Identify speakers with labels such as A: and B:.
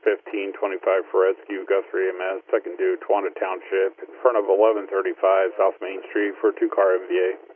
A: 1525 for rescue, Guthrie EMS, second due, Tawanda Township, in front of 1135 South Main Street for a 2-car MVA.